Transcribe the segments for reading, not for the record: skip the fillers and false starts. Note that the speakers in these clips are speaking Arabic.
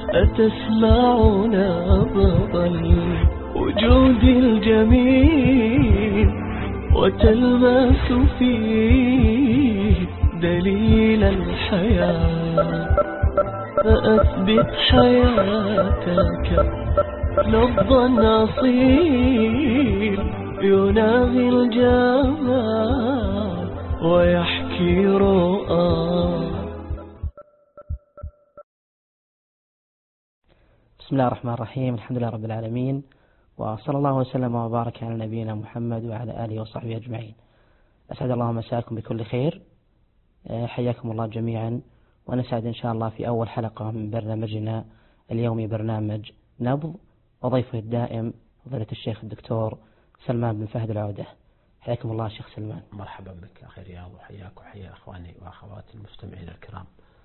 أتسمعنا نبض الوجود الجميل وتلمس فيه دليل الحياة، فأثبت حياتك نبضا أصيل يناغي الجمال ويحكي رؤى. بسم الله الرحمن الرحيم، الحمد لله رب العالمين، وصلى الله وسلم وبارك على نبينا محمد وعلى آله وصحبه أجمعين. أسعد الله مساكم بكل خير، حياكم الله جميعا، ونسعد إن شاء الله في أول حلقة من برنامجنا اليومي برنامج نبض، وضيفه الدائم فضيلة الشيخ الدكتور سلمان بن فهد العودة. حياكم الله شيخ سلمان. مرحبا بك أخي رياض، وحياك وحيا أخواني وأخواتي المستمعين الكرام.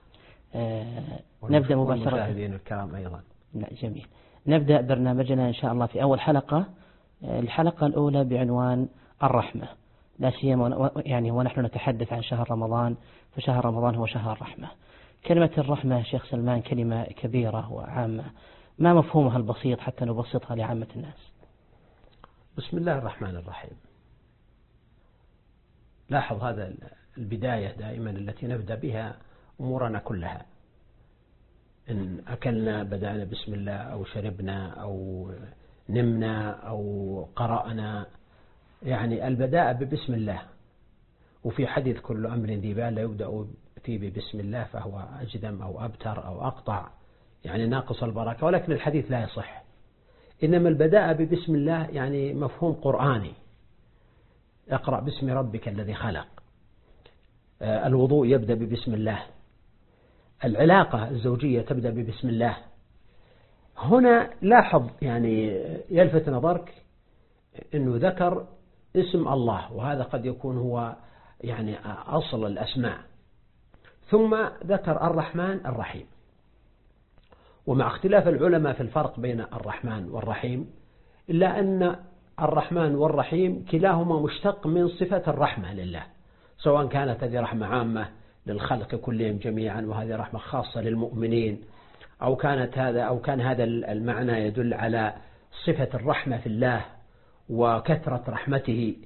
نبدأ مباشرة. والمشاهدين الكرام أيضا. جميل. نبدأ برنامجنا إن شاء الله في أول حلقة، الحلقة الأولى بعنوان الرحمة، لا سيما يعني ونحن نتحدث عن شهر رمضان، فشهر رمضان هو شهر الرحمة. كلمة الرحمة شيخ سلمان كلمة كبيرة وعامة، ما مفهومها البسيط حتى نبسطها لعامة الناس؟ بسم الله الرحمن الرحيم. لاحظ هذا البداية دائما التي نبدأ بها أمورنا كلها، إن أكلنا بدأنا بسم الله، أو شربنا أو نمنا أو قرأنا، يعني البداء ببسم الله. وفي حديث كل أمر ذي بال لا يبدأ فيه ببسم الله فهو أجدم أو أبتر أو أقطع، يعني ناقص البركة، ولكن الحديث لا يصح. إنما البداء ببسم الله يعني مفهوم قرآني، اقرأ باسم ربك الذي خلق، الوضوء يبدأ ببسم الله، العلاقة الزوجية تبدأ ببسم الله. هنا لاحظ يعني يلفت نظرك أنه ذكر اسم الله، وهذا قد يكون هو يعني أصل الأسماء، ثم ذكر الرحمن الرحيم. ومع اختلاف العلماء في الفرق بين الرحمن والرحيم، إلا أن الرحمن والرحيم كلاهما مشتق من صفة الرحمة لله، سواء كانت هذه رحمة عامة للخلق كلهم جميعا وهذه رحمة خاصة للمؤمنين، أو كان هذا المعنى يدل على صفة الرحمة في الله وكثرة رحمته،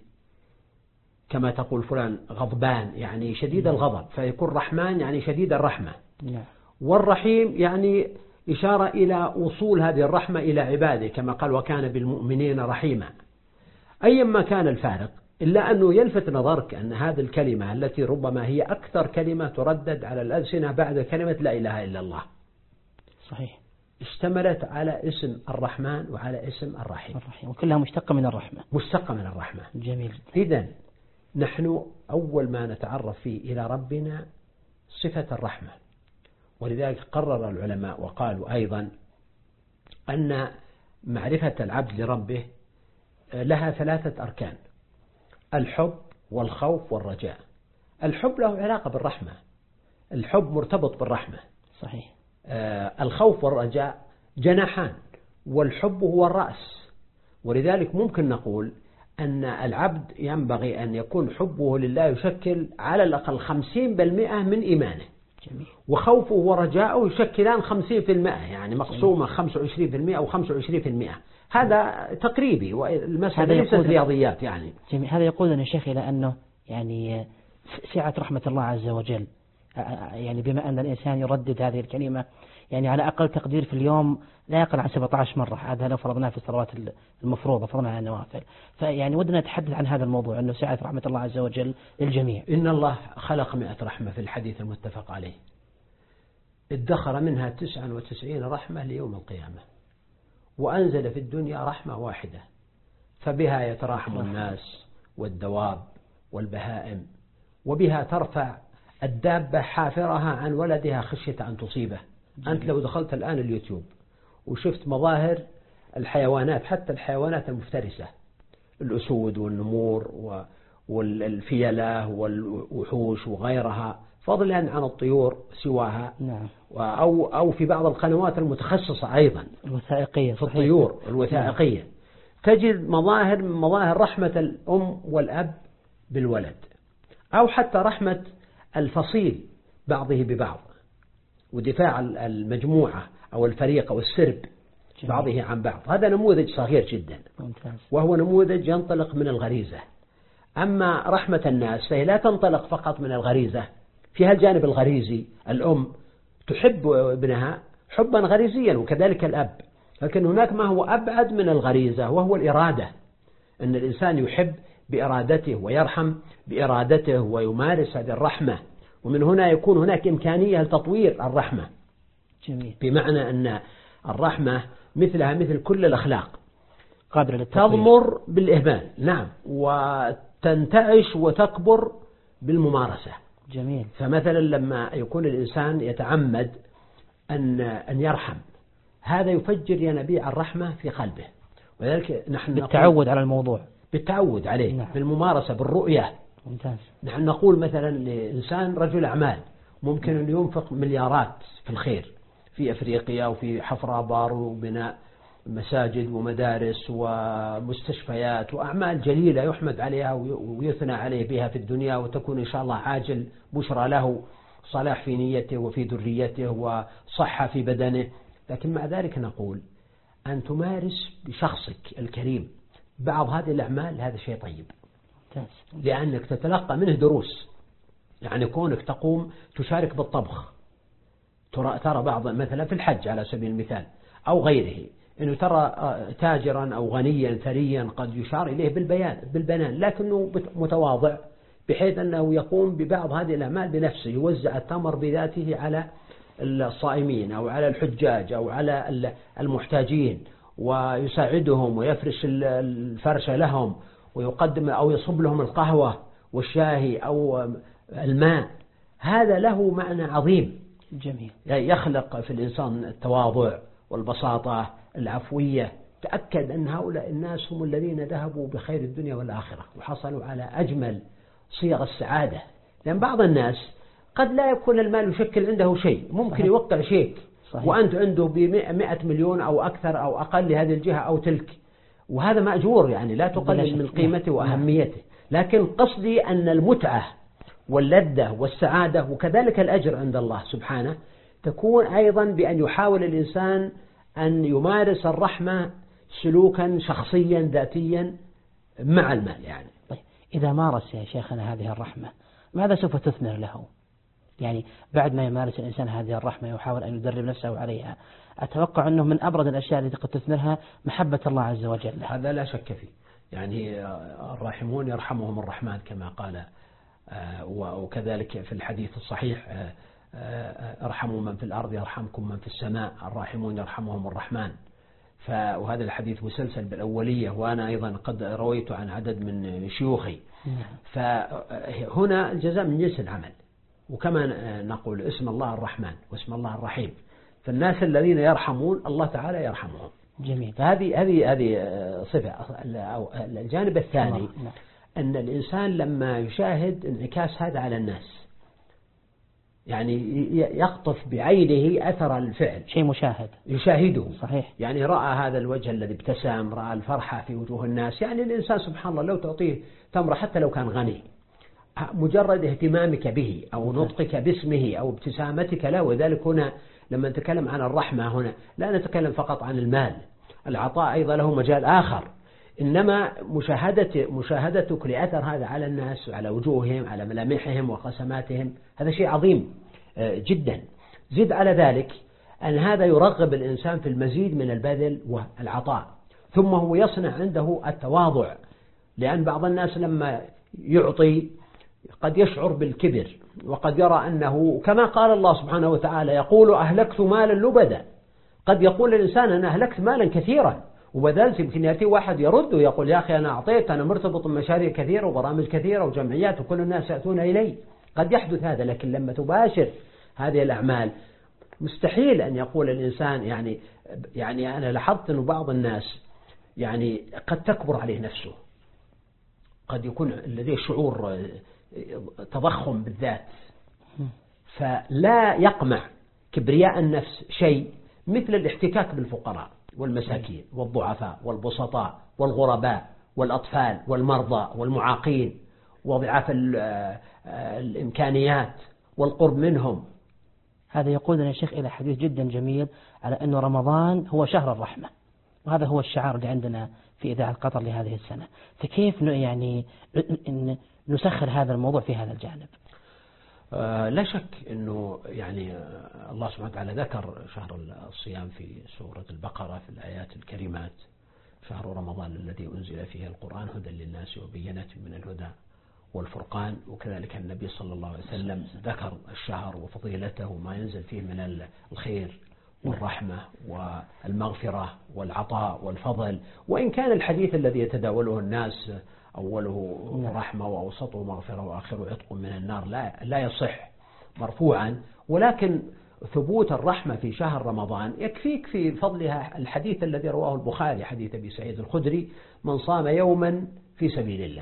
كما تقول فلان غضبان يعني شديد الغضب، فيكون رحمن يعني شديد الرحمة. والرحيم يعني إشارة إلى وصول هذه الرحمة إلى عباده، كما قال وكان بالمؤمنين رحيما. أيما كان الفارق، إلا أنه يلفت نظرك أن هذه الكلمة التي ربما هي أكثر كلمة تردد على الألسنة بعد كلمة لا إله إلا الله، صحيح، اشتملت على اسم الرحمن وعلى اسم الرحيم، وكلها مشتقة من الرحمة. مشتقة من الرحمة. جميل. إذن نحن أول ما نتعرف فيه إلى ربنا صفة الرحمة، ولذلك قرر العلماء وقالوا أيضا أن معرفة العبد لربه لها 3 أركان: الحب والخوف والرجاء. الحب له علاقة بالرحمة، الحب مرتبط بالرحمة، صحيح. الخوف والرجاء جناحان، والحب هو الرأس. ولذلك ممكن نقول أن العبد ينبغي أن يكون حبه لله يشكل على الأقل 50% من إيمانه. جميل. وخوفه ورجاؤه يشكلان 50%، يعني مقسومة 25% أو 25%. هذا تقريبي، والمسألة ليست رياضيات يعني. جميل. هذا يقودنا يا شيخ إلى أنه يعني سعة رحمة الله عز وجل، يعني بما أن الإنسان يردد هذه الكلمة يعني على أقل تقدير في اليوم لا يقل عن 17 مرة، هذا لو فرضناه في الصلوات المفروضة فضلا عن النوافل. فيعني ودنا نتحدث عن هذا الموضوع، أنه سعة رحمة الله عز وجل للجميع. إن الله خلق 100 رحمة في الحديث المتفق عليه، ادخر منها 99 رحمة ليوم القيامة، وأنزل في الدنيا رحمة واحدة، فبها يتراحم الناس والدواب والبهائم، وبها ترفع الدابة حافرها عن ولدها خشية أن تصيبه. أنت لو دخلت الآن اليوتيوب وشفت مظاهر الحيوانات، حتى الحيوانات المفترسة، الأسود والنمور والفيلة والوحوش وغيرها، فضلا عن الطيور سواها، أو في بعض القنوات المتخصصة أيضا الوثائقية في الطيور الوثائقية، تجد مظاهر رحمة الأم والأب بالولد، أو حتى رحمة الفصيل بعضه ببعض. ودفاع المجموعة أو الفريق أو السرب بعضه عن بعض. هذا نموذج صغير جدا، وهو نموذج ينطلق من الغريزة. أما رحمة الناس فهي لا تنطلق فقط من الغريزة، فيها الجانب الغريزي. الأم تحب ابنها حبا غريزيا وكذلك الأب، لكن هناك ما هو أبعد من الغريزة وهو الإرادة، أن الإنسان يحب بإرادته ويرحم بإرادته ويمارس هذه الرحمة، ومن هنا يكون هناك إمكانية لتطوير الرحمة. جميل. بمعنى أن الرحمة مثلها مثل كل الأخلاق قادرة للتطوير، تضمر بالإهمال، نعم، وتنتعش وتكبر بالممارسة. جميل. فمثلا لما يكون الإنسان يتعمد أن يرحم، هذا يفجر ينابيع الرحمة في قلبه، وذلك نحن بالتعود على الموضوع، بالتعود عليه. نعم. بالممارسة، بالرؤية. ممتاز. نحن نقول مثلا لإنسان رجل أعمال ممكن أن ينفق مليارات في الخير في أفريقيا وفي حفر آبار وبناء مساجد ومدارس ومستشفيات وأعمال جليلة يحمد عليها ويثنى عليه بها في الدنيا، وتكون إن شاء الله عاجل بشرى له صلاح في نيته وفي ذريته وصحة في بدنه. لكن مع ذلك نقول أن تمارس بشخصك الكريم بعض هذه الأعمال، هذا شيء طيب، لأنك تتلقى منه دروس. يعني كونك تقوم تشارك بالطبخ، ترى بعض مثلا في الحج على سبيل المثال أو غيره، أنه ترى تاجرا أو غنيا ثريا قد يشار إليه بالبنان، لكنه متواضع بحيث أنه يقوم ببعض هذه الأعمال بنفسه، يوزع التمر بذاته على الصائمين أو على الحجاج أو على المحتاجين، ويساعدهم ويفرش الفرش لهم، ويقدم أو يصب لهم القهوة والشاهي أو الماء. هذا له معنى عظيم. جميل. يخلق في الإنسان التواضع والبساطة العفوية. تأكد أن هؤلاء الناس هم الذين ذهبوا بخير الدنيا والآخرة وحصلوا على أجمل صيغ السعادة. لأن بعض الناس قد لا يكون المال يشكل عنده شيء، ممكن صحيح. يوقع شيك، صحيح. وأنت عنده ب100 مليون أو أكثر أو أقل لهذه الجهة أو تلك، وهذا مأجور، يعني لا تقلل من قيمته وأهميته. لكن قصدي أن المتعة واللذة والسعادة وكذلك الأجر عند الله سبحانه تكون أيضا بأن يحاول الإنسان أن يمارس الرحمة سلوكا شخصيا ذاتيا مع المال. يعني طيب، إذا مارس يا شيخنا هذه الرحمة ماذا سوف تثمر له؟ يعني بعد ما يمارس الإنسان هذه الرحمة ويحاول أن يدرب نفسه عليها، أتوقع أنه من أبرز الأشياء التي قد تثمرها محبة الله عز وجل. هذا لا شك فيه. يعني الراحمون يرحمهم الرحمن كما قال، وكذلك في الحديث الصحيح ارحموا من في الأرض يرحمكم من في السماء، الراحمون يرحمهم الرحمن. وهذا الحديث مسلسل بالأولية، وأنا أيضا قد رويت عن عدد من شيوخي. فهنا الجزاء من جنس العمل، وكما نقول اسم الله الرحمن واسم الله الرحيم، فالناس الذين يرحمون الله تعالى يرحمهم. جميل. فهذه صفة. الجانب الثاني أن الإنسان لما يشاهد انعكاس هذا على الناس، يعني يقطف بعينه أثر الفعل، شيء مشاهد يشاهده. صحيح. يعني رأى هذا الوجه الذي ابتسم، رأى الفرحة في وجوه الناس. يعني الإنسان سبحان الله لو تعطيه تمرة حتى لو كان غني، مجرد اهتمامك به أو نطقك باسمه أو ابتسامتك له. وذلك هنا لما نتكلم عن الرحمة هنا لا نتكلم فقط عن المال، العطاء أيضا له مجال آخر، إنما مشاهدتك لأثر هذا على الناس وعلى وجوههم على ملامحهم وقسماتهم، هذا شيء عظيم جدا. زد على ذلك أن هذا يرغب الإنسان في المزيد من البذل والعطاء، ثم هو يصنع عنده التواضع. لأن بعض الناس لما يعطي قد يشعر بالكبر، وقد يرى أنه كما قال الله سبحانه وتعالى يقول أهلكت مالا لبدا. قد يقول الإنسان أنا أهلكت مالا كثيرا، وبذلك يمكن يأتي واحد يرد ويقول يا أخي أنا أعطيت، أنا مرتبط بمشاريع كثيرة وبرامج كثيرة وجمعيات وكل الناس يأتون إلي. قد يحدث هذا، لكن لما تباشر هذه الأعمال مستحيل أن يقول الإنسان يعني أنا لاحظت أن بعض الناس يعني قد تكبر عليه نفسه، قد يكون لديه شعور تضخم بالذات، فلا يقمع كبرياء النفس شيء مثل الاحتكاك بالفقراء والمساكين والضعفاء والبسطاء والغرباء والأطفال والمرضى والمعاقين وضعاف الإمكانيات والقرب منهم. هذا يقودنا يا شيخ إلى حديث جدا جميل على أن رمضان هو شهر الرحمة، وهذا هو الشعار اللي عندنا في إذاعة قطر لهذه السنة. فكيف يعني نسخر هذا الموضوع في هذا الجانب؟ لا شك أنه يعني الله سبحانه وتعالى ذكر شهر الصيام في سورة البقرة في الآيات الكريمات: شهر رمضان الذي أنزل فيه القرآن هدى للناس وبينات من الهدى والفرقان. وكذلك النبي صلى الله عليه وسلم ذكر الشهر وفضيلته وما ينزل فيه من الخير والرحمة والمغفرة والعطاء والفضل. وإن كان الحديث الذي يتداوله الناس أوله رحمة وأوسطه مغفرة وآخره عتق من النار لا يصح مرفوعا، ولكن ثبوت الرحمة في شهر رمضان يكفيك في فضلها الحديث الذي رواه البخاري حديث أبي سعيد الخدري: من صام يوما في سبيل الله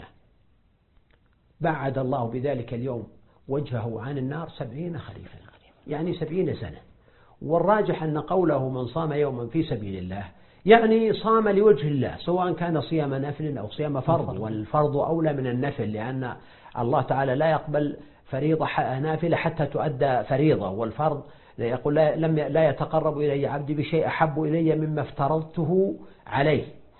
بعد الله بذلك اليوم وجهه عن النار 70 خريفا، يعني 70 سنة. والراجح أن قوله من صام يوما في سبيل الله يعني صام لوجه الله، سواء كان صيام نفل أو صيام فرض، والفرض أولى من النفل، لأن الله تعالى لا يقبل فريضة نافلة حتى تؤدى فريضة، والفرض يقول لا يتقرب إلي عبدي بشيء أحب إلي مما افترضته عليه.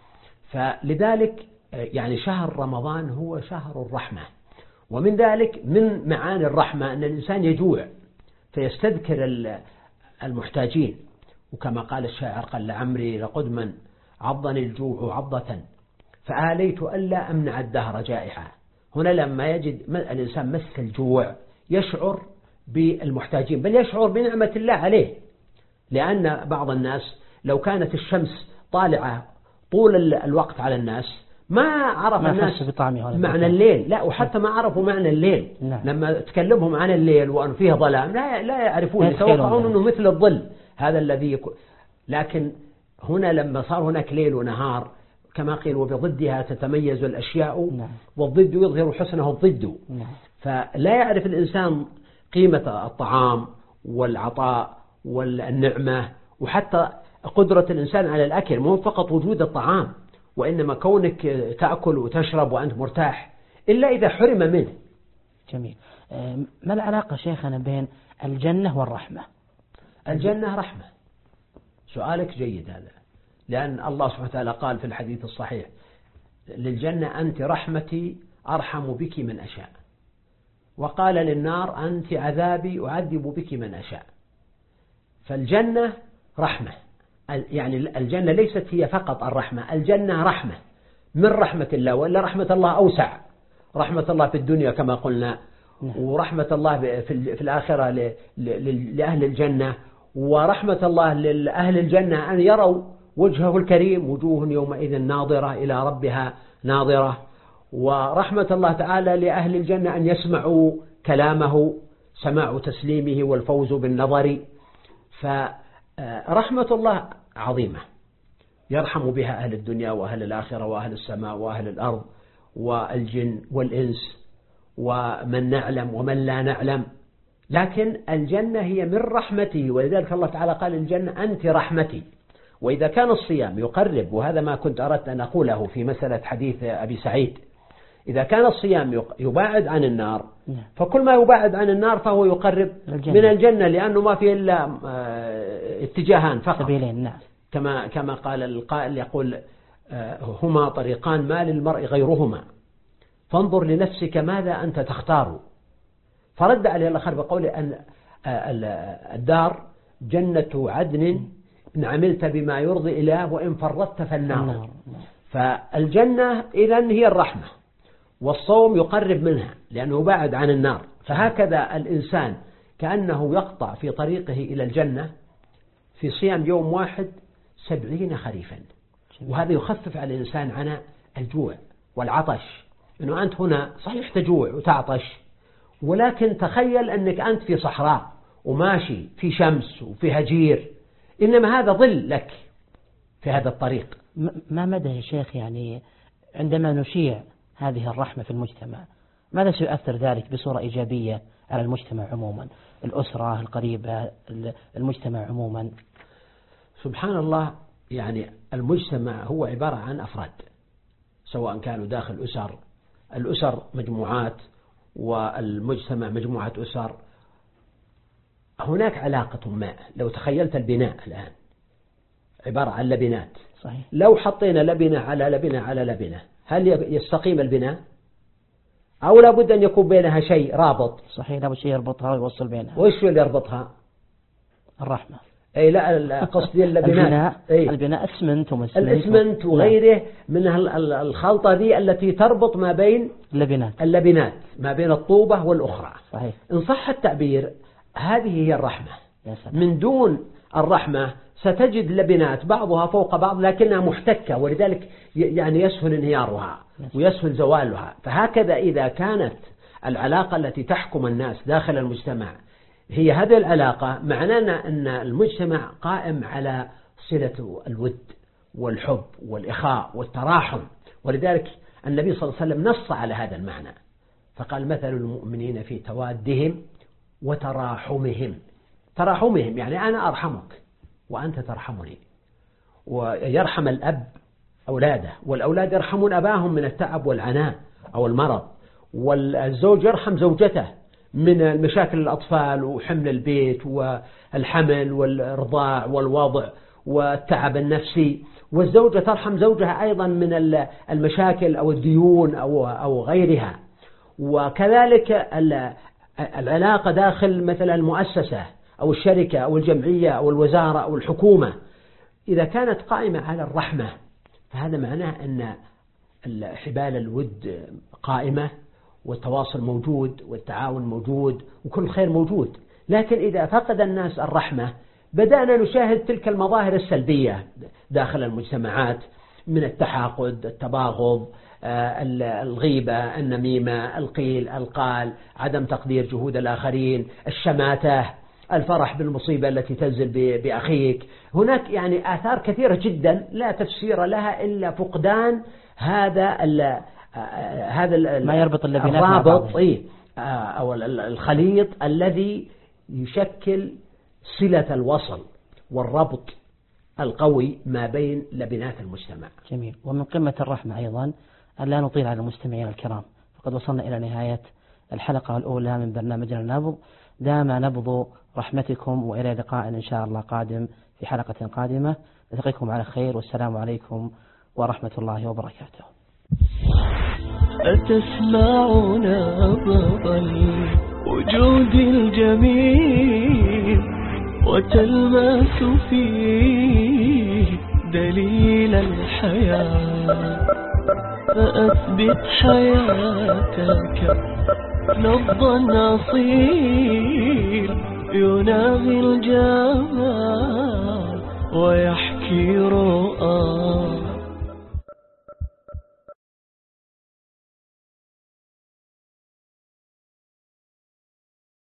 فلذلك يعني شهر رمضان هو شهر الرحمة. ومن ذلك من معاني الرحمة أن الإنسان يجوع فيستذكر المحتاجين، وكما قال الشاعر: قال لعمري لقدما عضني الجوع عضة فآليت ألا أمنع الدهر جائحة. هنا لما يجد الإنسان مس الجوع يشعر بالمحتاجين، بل يشعر بنعمة الله عليه، لأن بعض الناس لو كانت الشمس طالعة طول الوقت على الناس ما عرف الناس معنى الليل، لا وحتى ما عرفوا معنى الليل. لما تكلمهم عن الليل وأن فيه ظلام لا يعرفون، يتوقعون أنه مثل الظل هذا الذي لكن هنا لما صار هناك ليل ونهار كما قيل وبضدها تتميز الأشياء والضد يظهر حسنه الضد. فلا يعرف الإنسان قيمة الطعام والعطاء والنعمة، وحتى قدرة الإنسان على الأكل مو فقط وجود الطعام، وإنما كونك تأكل وتشرب وأنت مرتاح، إلا إذا حرم منه. جميل. ما العلاقة شيخنا بين الجنة والرحمة؟ الجنة رحمة. سؤالك جيد هذا، لأن الله سبحانه وتعالى قال في الحديث الصحيح: للجنة أنت رحمتي أرحم بك من أشاء، وقال للنار أنت عذابي أعذب بك من أشاء. فالجنة رحمة، يعني الجنة ليست هي فقط الرحمة، الجنة رحمة من رحمة الله، وإلا رحمة الله أوسع. رحمة الله في الدنيا كما قلنا، ورحمة الله في الآخرة لأهل الجنة، ورحمة الله لأهل الجنة أن يروا وجهه الكريم، وجوه يومئذ ناظرة إلى ربها ناظرة. ورحمة الله تعالى لأهل الجنة أن يسمعوا كلامه سماع تسليمه والفوز بالنظر. فرحمة الله عظيمة يرحم بها أهل الدنيا وأهل الآخرة وأهل السماء وأهل الأرض والجن والإنس ومن نعلم ومن لا نعلم. لكن الجنة هي من رحمته، ولذلك الله تعالى قال الجنة أنت رحمتي. وإذا كان الصيام يقرب، وهذا ما كنت أردت أن أقوله في مسألة حديث أبي سعيد، إذا كان الصيام يباعد عن النار، فكل ما يباعد عن النار فهو يقرب من الجنة، لأنه ما فيه إلا اتجاهان فقط، سبيلين. كما قال القائل يقول: هما طريقان ما للمرء غيرهما فانظر لنفسك ماذا أنت تختار. فرد عليه الآخر بقوله أن الدار جنة عدن إن عملت بما يرضي إله وإن فرطت فالنار. فالجنة إذن هي الرحمة، والصوم يقرب منها لأنه يبعد عن النار. فهكذا الإنسان كأنه يقطع في طريقه إلى الجنة في صيام يوم واحد 70 خريفا. وهذا يخفف على الإنسان عن الجوع والعطش، أنه أنت هنا صحيح تجوع وتعطش، ولكن تخيل أنك أنت في صحراء وماشي في شمس وفي هجير، إنما هذا ظل لك في هذا الطريق. ما مدى يا شيخ يعني عندما نشيع هذه الرحمة في المجتمع، ماذا سيؤثر ذلك بصورة إيجابية على المجتمع عموما، الأسرة القريبة، المجتمع عموما؟ سبحان الله، يعني المجتمع هو عبارة عن أفراد، سواء كانوا داخل الأسر مجموعات، والمجتمع مجموعة أسر. هناك علاقة ما. لو تخيلت البناء الآن عبارة عن لبنات، صحيح. لو حطينا لبنة على لبنة على لبنة هل يستقيم البناء؟ أو لابد أن يكون بينها شيء رابط؟ صحيح، لابد شيء يربطها ويوصل بينها. وإيش اللي يربطها؟ الرحمة. أي لا قصدي اللبنات. البناء اسمنت الاسمنت وغيره من الخلطة دي التي تربط ما بين اللبنات ما بين الطوبة والأخرى. صحيح. إن صح التعبير هذه هي الرحمة. من دون الرحمة ستجد لبنات بعضها فوق بعض لكنها محتكة، ولذلك يعني يسهل انهيارها ويسهل زوالها. فهكذا إذا كانت العلاقة التي تحكم الناس داخل المجتمع هي هذه العلاقة، معنانا أن المجتمع قائم على صلة الود والحب والإخاء والتراحم. ولذلك النبي صلى الله عليه وسلم نص على هذا المعنى فقال مثل المؤمنين في توادهم وتراحمهم. تراحمهم يعني أنا أرحمك وأنت ترحمني. ويرحم الأب أولاده، والأولاد يرحمون أباهم من التعب والعناء أو المرض، والزوج يرحم زوجته من المشاكل الأطفال وحمل البيت والحمل والرضاع والوضع والتعب النفسي، والزوجة ترحم زوجها أيضا من المشاكل أو الديون أو غيرها. وكذلك العلاقة داخل مثلا المؤسسة أو الشركة أو الجمعية أو الوزارة أو الحكومة إذا كانت قائمة على الرحمة فهذا معناه أن حبال الود قائمة والتواصل موجود والتعاون موجود وكل خير موجود. لكن إذا فقد الناس الرحمة بدأنا نشاهد تلك المظاهر السلبية داخل المجتمعات من التحاقد، التباغض، الغيبة، النميمة، القيل، القال، عدم تقدير جهود الآخرين، الشماتة، الفرح بالمصيبة التي تنزل بأخيك. هناك يعني آثار كثيرة جدا لا تفسير لها إلا فقدان هذا ما يربط الرابط أو الخليط الذي يشكل صلة الوصل والربط القوي ما بين لبنات المجتمع. جميل. ومن قمة الرحمة أيضا أن لا نطيل على المستمعين الكرام، فقد وصلنا إلى نهاية الحلقة الأولى من برنامجنا النبض. دام نبض رحمتكم، وإلى لقاء إن شاء الله قادم في حلقة قادمة. نلتقيكم على خير، والسلام عليكم ورحمة الله وبركاته. أتسمع نبض الوجود الجميل وتلمس فيه دليل الحياة، فأثبت حياتك نبضا أصيل يناغي الجمال ويحكي